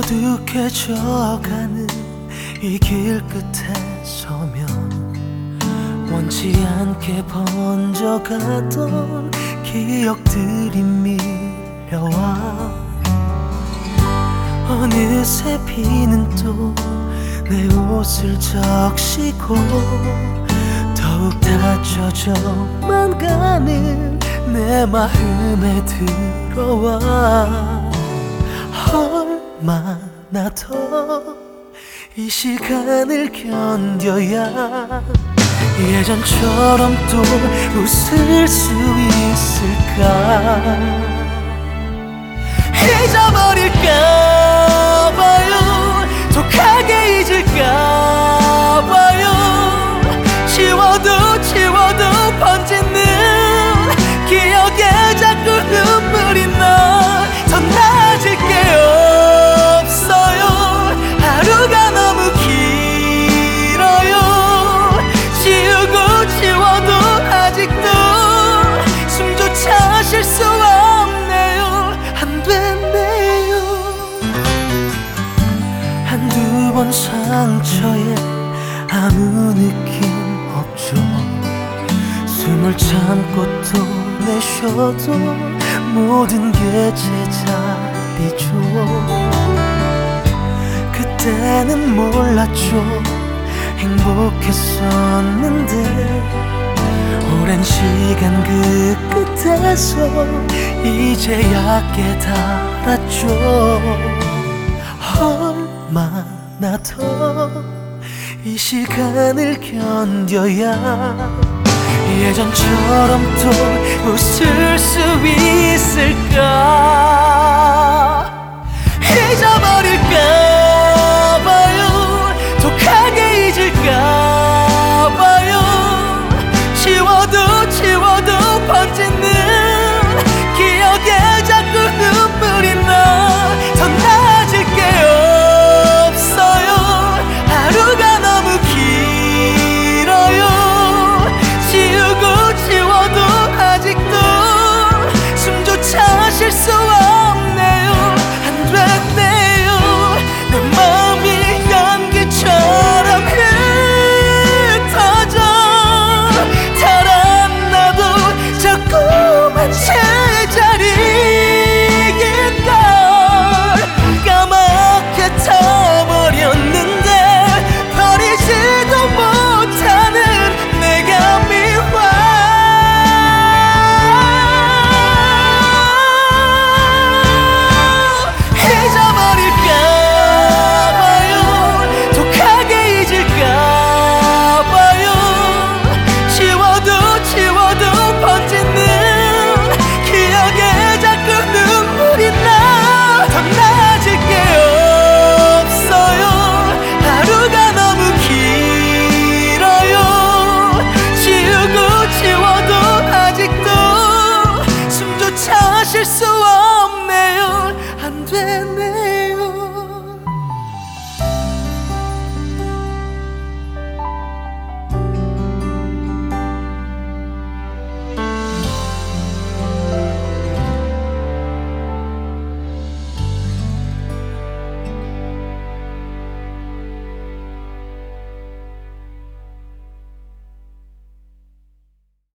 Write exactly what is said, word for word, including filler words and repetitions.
어둑해져가는 이 길 끝에 서면 원치 않게 번져가던 기억들이 밀려와 어느새 비는 또 내 옷을 적시고 더욱 닫혀져만 가는 내 마음에 들어와 얼마나 더 이 시간을 견뎌야 예전처럼 또 웃을 수 있을까. 잊어버릴까봐요, 독하게 잊을까봐요. 지워도 지워도 번지는 기억에 자꾸 눈물이 나. 더 나아질 게 없어요. 하루가 너무 길어요. 지우고 지워도 아직도 숨조차 쉴 수 없네요. 안 됐네요. 한두 번 상처에 아무 느낌 없죠. 숨을 참고 또 내쉬어도 모든 게 제자리죠. 그때는 몰랐죠. 행복했었는데 오랜 시간 그 끝에서 이제야 깨달았죠. 얼마나 더 이 시간을 견뎌야 예전처럼 또 웃을 수 있을까.